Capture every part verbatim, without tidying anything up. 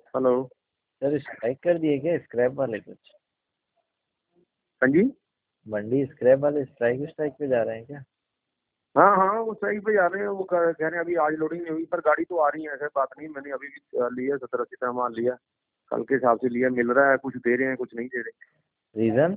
Hello. Sir strike कर दिए क्या स्क्रैप वाले कुछ? हाँ जी। मंडी स्क्रैप वाले स्ट्राइक स्ट्राइक पे जा रहे हैं क्या? हाँ हाँ, वो सही पे जा रहे हैं। वो कह कह रहे हैं अभी आज लोडिंग नहीं हुई, पर गाड़ी तो आ रही है, ऐसा बात नहीं। मैंने अभी भी लिया, सत्तर अस्सी टन माल लिया, कल के हिसाब से लिया। मिल रहा है, कुछ दे रहे हैं, कुछ नहीं दे रहे। रीजन?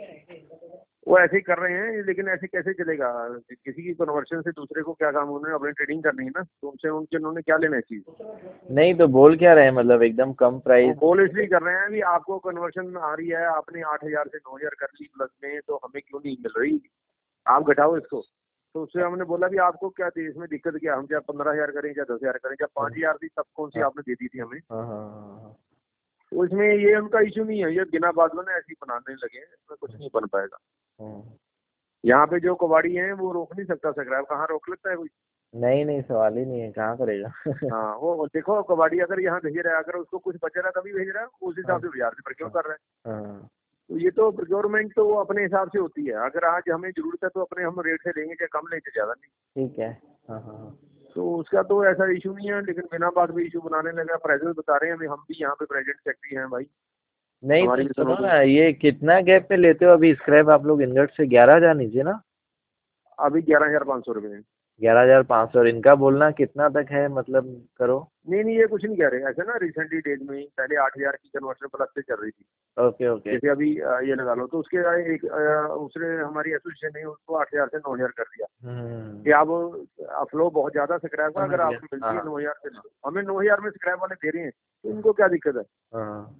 वो ऐसे ही कर रहे हैं, लेकिन ऐसे कैसे चलेगा? किसी की कन्वर्शन से दूसरे को क्या काम? उन्होंने अपनी ट्रेडिंग करनी है ना, तो उनसे उनके उन्होंने क्या लेना है चीज? नहीं तो बोल क्या रहे हैं, मतलब एकदम कम वो प्राइस? बोल इसलिए कर रहे हैं भी आपको कन्वर्शन आ रही है, आपने आठ हजार से नौ हजार कर ली प्लस में, तो हमें क्यों नहीं मिल रही? आप घटाओ इसको। तो उससे हमने बोला भी आपको क्या थी इसमें दिक्कत? क्या हम चाहे पंद्रह हजार करें, चाहे दस हजार करें, चाहे हाँ पाँच हजार थी, तब कौन सी हाँ आपने दे दी थी हमें? हाँ हाँ हाँ, हाँ। तो इसमें ये उनका इशू नहीं है, ये बिना बादलों ने ऐसे ही बनाने लगे हैं, इसमें कुछ नहीं बन पाएगा। हाँ। यहाँ पे जो कबाड़ी हैं वो रोक नहीं सकता स्क्रैप, कहाँ रोक लेता है कोई? नहीं नहीं, सवाल ही नहीं है, कहाँ करेगा। हाँ, वो देखो कबाड़ी अगर यहाँ भेज रहा है, अगर उसको कुछ बच रहा है तभी भेज रहा है, उस हाँ हिसाब से बाजार से प्रक्योर हाँ कर रहा है। हाँ। तो ये तो प्रोक्योरमेंट तो वो अपने हिसाब से होती है। अगर आज हमें जरूरत है तो अपने हम रेट से लेंगे, चाहे कम लेंगे, ज्यादा नहीं। ठीक है। हाँ हाँ हाँ। तो उसका तो ऐसा इशू नहीं है, लेकिन बिना बात भी इशू बनाने लगा। प्राइजेस बता रहे हैं, अभी हम भी यहाँ पे प्रेजेंट सेक्रेटरी हैं भाई, नहीं तो हमारी भी सुनो सुनो। ना, ये कितना गैप पे लेते हो अभी स्क्रैप आप लोग इनगट से? ग्यारह हजार नीचे ना? अभी ग्यारह हजार पाँच सौ रुपये है। ग्यारह हजार पाँच सौ। और इनका बोलना कितना तक है, मतलब करो। नहीं नहीं, ये कुछ नहीं कह रहे ऐसे ना। रिसेंटली डेज में ही पहले आठ हजार की कन्वर्शन प्लस से चल रही थी, ओके ओके। जैसे अभी अ, ये लगा लो। तो उसके एक अ, उसने हमारी एसोसिएशन ने उसको आठ हजार से नौ हजार कर दिया हम्म। कि आप फ्लो बहुत ज्यादा स्क्रैप है, समझ अगर गया। आपको मिलती हाँ है नौ हजार से, हमें नौ हजार में स्क्रैप वाले दे रहे हैं, तो इनको क्या दिक्कत है? हाँ।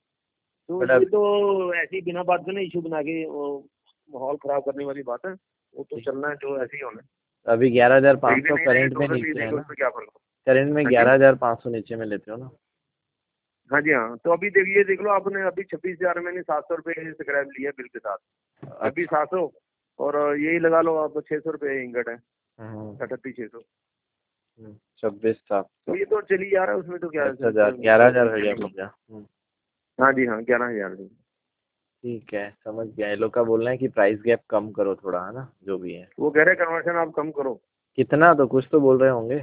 तो बट ये अब तो ऐसी बिना बात के ना इशू बना के वो माहौल खराब करने वाली बात है। वो तो चलना है, जो ऐसे ही होना है। अभी ग्यारह हजार पाँच एक दिन सौ नहीं लेंगे, करंट दो में दिन नहीं नीचे है लेंगे, ना? उसमें क्या फर्क? करंट में हाँ जी। ग्यारह हजार पाँच सौ नीचे में लेते हो ना? हाँ जी हाँ। तो अभी देखिए, देख लो आपने अभी छब्बीस हजार मैंने सात सौ रुपये स्क्रैप लिया बिल के साथ। छब्बीस अच्छा। सात सौ और यही लगा लो आप, छह सौ रुपये इंगट है, हम्म। अठत्तीस छह सौ। छब्बीस सात तो सौ ये तो चली जा रहा है, उसमें तो क्या है, दस सिर्फ हजार ग्यारह हजार हो गया चलेगा। हो गया। हम्म। हाँ जी हाँ, ग्यारह हजार जी। ठीक है, समझ गया। ये लोग का बोलना है कि प्राइस गैप कम करो थोड़ा, है ना, जो भी है। वो कह रहे कन्वर्शन आप कम करो। कितना? तो कुछ तो बोल रहे होंगे।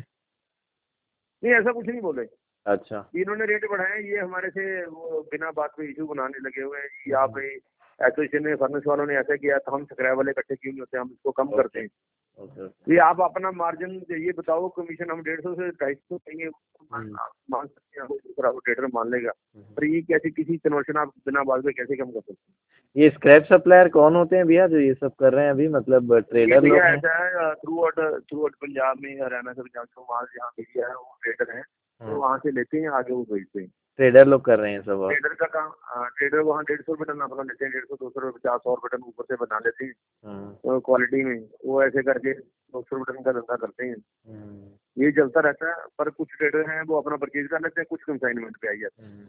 नहीं, ऐसा कुछ नहीं बोले। अच्छा। इन्होंने रेट बढ़ाए, ये हमारे से वो बिना बात पे इशू बनाने लगे हुए हैं कि आप हम्म। एसोसिएशन में फर्नेस वालों ने ऐसा किया, तो हम स्क्रैप वाले इकट्ठे क्यों नहीं होते, हम इसको कम करते ओके हैं। Okay okay. ये आप अपना मार्जिन ये बताओ, कमीशन हम डेढ़ सौ से ढाई सौ देंगे, हम्म। आप मान सकते हैं, दूसरा वो ट्रेडर मान लेगा। हम्म। पर ये कैसे किसी कन्वर्शन आप बिना बात पे कैसे कम कर सकते हैं? ये स्क्रैप सप्लायर कौन होते हैं भैया जो ये सब कर रहे हैं अभी, मतलब ये ट्रेडर भैया लोग हैं? ऐसा है, throughout throughout Punjab में, हरियाणा से पंजाब से माल जहाँ भेजा है वो ट्रेडर है, तो हाँ। वहाँ से लेते हैं, आगे वो भेजते हैं। ट्रेडर लोग कर रहे हैं सब और? ट्रेडर का काम, ट्रेडर वहाँ डेढ़ सौ रुपये टन अपना लेते हैं, डेढ़ सौ दो सौ रुपये पचास सौ रुपये टन ऊपर से बना लेते हैं। हाँ। तो क्वालिटी में वो ऐसे करके दो सौ रुपये टन का धंधा करते हैं। हम्म। ये चलता रहता है। पर कुछ ट्रेडर हैं वो अपना परचेज कर लेते हैं, कुछ कंसाइनमेंट पे आ जाते हम्म।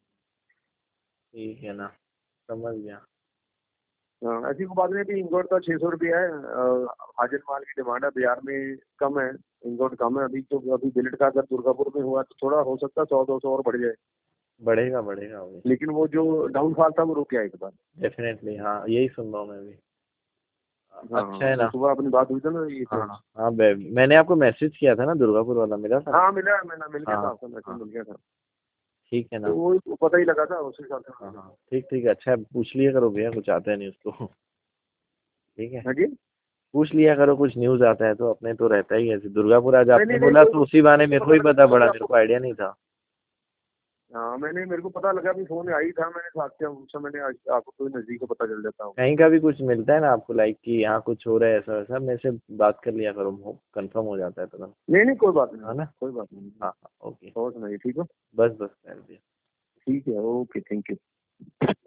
ठीक है ना, समझ गया। हैं। हाँ, ऐसी कोई बात नहीं। अभी इंगोट का छह सौ रुपया है। अ, हाजिर माल की डिमांड है बाजार में, कम है, इंगोट कम है अभी। तो अभी बिलेट का अगर दुर्गापुर में हुआ तो थोड़ा हो सकता है सौ दो सौ और बढ़ जाए, बढ़ेगा बढ़ेगा अभी। लेकिन वो जो डाउनफॉल था वो रुक गया एक बार। डेफिनेटली, हाँ यही सुन रहा हूँ मैं भी। अच्छा हाँ, है तो ना। सुबह अपनी बात हुई थी ना ये तो। हाँ हाँ, बे- मैंने आपको मैसेज किया था ना, दुर्गापुर वाला मिला था? हाँ मिला, मैंने मिल गया हाँ था, आपका मैसेज हाँ। मिल गया था। ठीक है तो ना। वो पता ही लगा था, उस हिसाब से। हाँ हाँ, ठीक ठीक, अच्छा है, पूछ लिया करो भैया, कुछ आता है नहीं उसको। ठीक है। हाँ जी। पूछ लिया करो, कुछ न्यूज़ आता है तो अपने तो रहता ही है। ऐसे दुर्गापुर आज नहीं आपने नहीं नहीं, बोला कोई तो उसी बहाने तो मेरे को पता ही लगा पता था पड़ा, कि मेरे आपको। को आइडिया नहीं था। हाँ, मैंने मेरे को पता लगा, अभी फोन आई था, मैंने साथ से उस समय मैंने आज- आपको कोई नजदीक को पता चल जाता हूँ। कहीं का भी कुछ मिलता है ना आपको, लाइक कि यहाँ कुछ हो रहा है ऐसा वैसा, मेरे से बात कर लिया करो, कंफर्म हो जाता है तुरंत। नहीं नहीं, कोई बात नहीं, है ना? कोई बात नहीं। हाँ हाँ, ओके। और सुनाइए, ठीक हो? बस बस कर दिया। ठीक है, ओके, थैंक यू।